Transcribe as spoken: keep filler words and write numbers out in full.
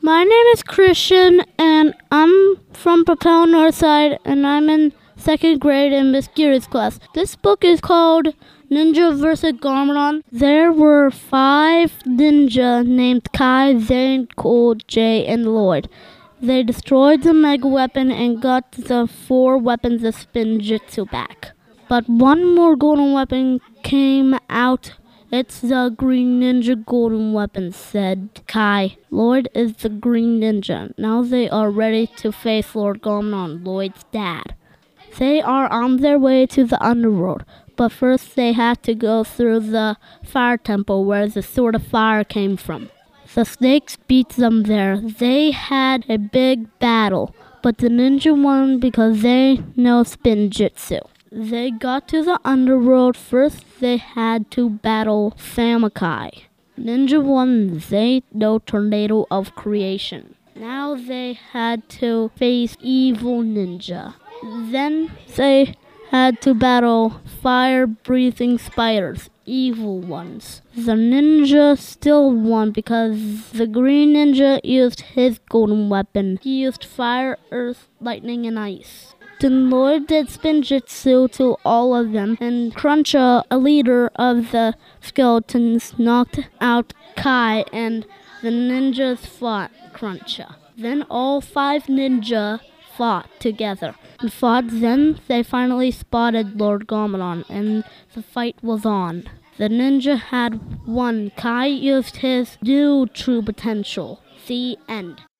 My name is Christian, and I'm from Papel Northside, and I'm in second grade in Miss Geary's class. This book is called Ninja versus. Garmadon. There were five ninja named Kai, Zane, Cole, Jay, and Lloyd. They destroyed the mega weapon and got the four weapons of Spinjitzu back. But one more golden weapon came out. It's the Green Ninja Golden Weapon, said Kai. Lloyd is the Green Ninja. Now they are ready to face Lord Garmadon, Lloyd's dad. They are on their way to the underworld, but first they had to go through the fire temple where the sword of fire came from. The snakes beat them there. They had a big battle, but the ninja won because they know Spinjitzu. They got to the underworld. First they had to battle Samakai. Ninja won. They know Tornado of Creation. Now they had to face Evil Ninja. Then they had to battle fire-breathing spiders, evil ones. The ninja still won because the green ninja used his golden weapon. He used fire, earth, lightning, and ice. Then Lloyd did Spinjitzu to all of them, and Cruncha, a leader of the skeletons, knocked out Kai, and the ninjas fought Cruncha. Then all five ninja fought together and fought. Then they finally spotted Lord Garmadon, and the fight was on. The ninja had won. Kai used his new true potential. The end.